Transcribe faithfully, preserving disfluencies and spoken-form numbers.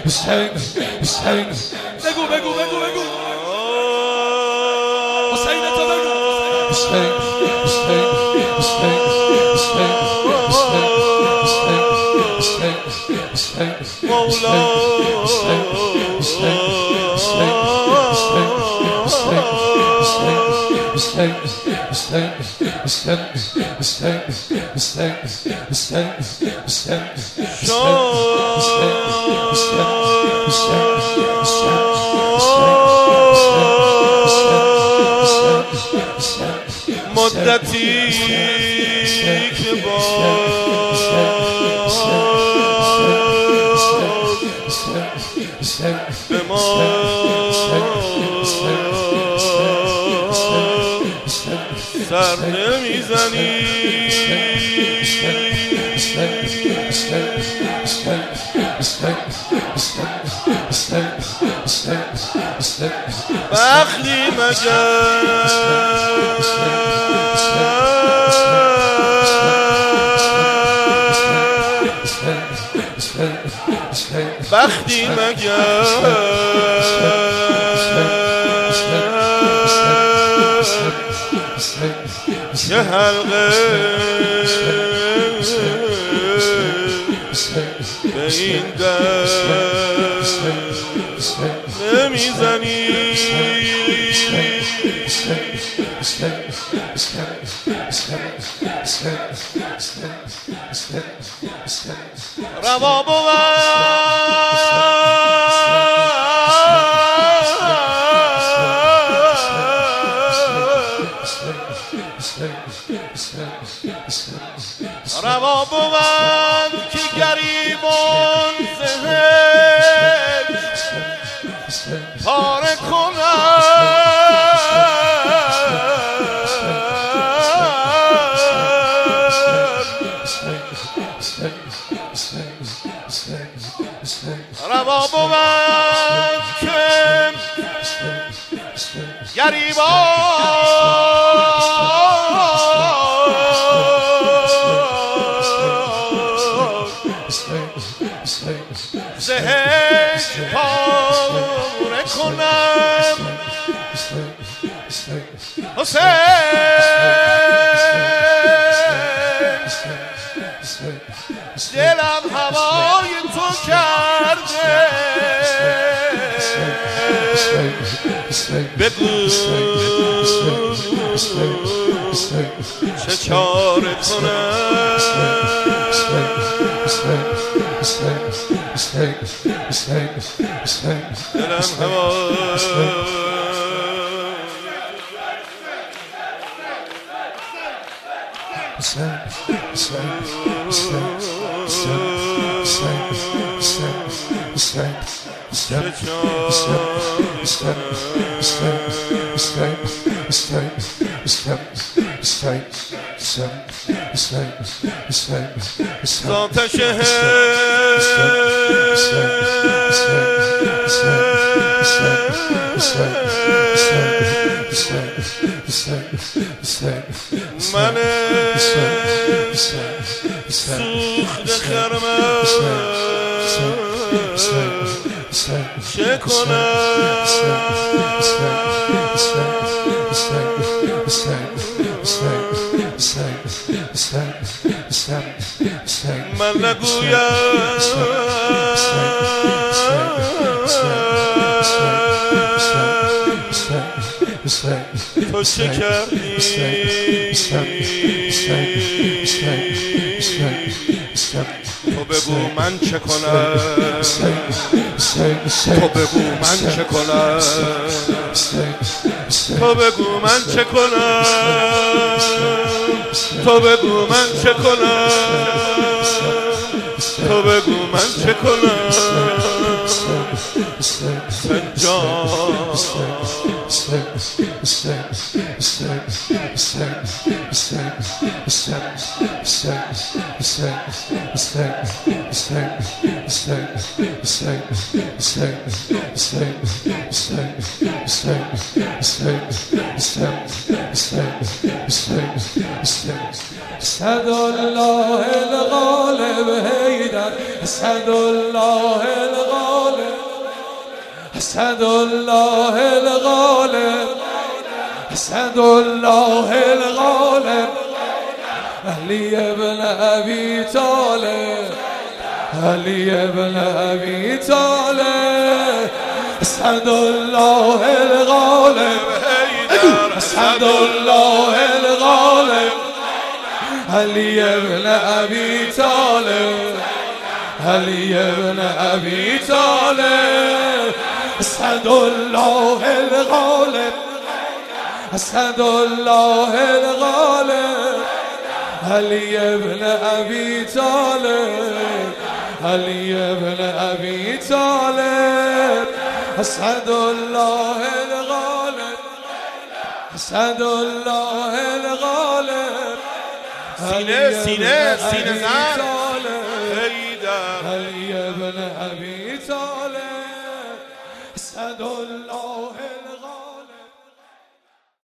حسین حسین بگو بگو بگو بگو حسین تو بگو حسین حسین حسین حسین حسین مولا مدتی که باز به ما سر نمیزنی بخلی مگر بختی مگر که حلقه به این دست نمیزنی روا بود روا بود که گریبان زهر پاره کنم روا بود که گریبان زهر پاره کنم حسین دلم هوای تو کرده بگو چه چاره کنم دلم هوای آتش من سوخت خرمن چه کنم من نگویم تو چه کردی تو بگو من چه کنم تو بگو من چه کنم تو بگو من چه کنم تو بگو من چه کنم تو بگو من چه کنم سنجان أشهد أن لا إله إلا الغالب هيدر أشهد أن لا إله إلا الغالب أسعد الله الغالب أسعد الله الغالب علي بن أبي طالب علي بن أبي طالب أسعد الله الغالب أسعد الله الغالب علي بن أبي طالب علي بن أبي طالب أسعد الله الغالب أسعد الله الغالب علي بن أبي طالب علي بن أبي طالب أسعد الله الغالب أسعد الله الغالب سینه سینه سینه زن حیدر علي بن أبي طالب أسعد الله الغالب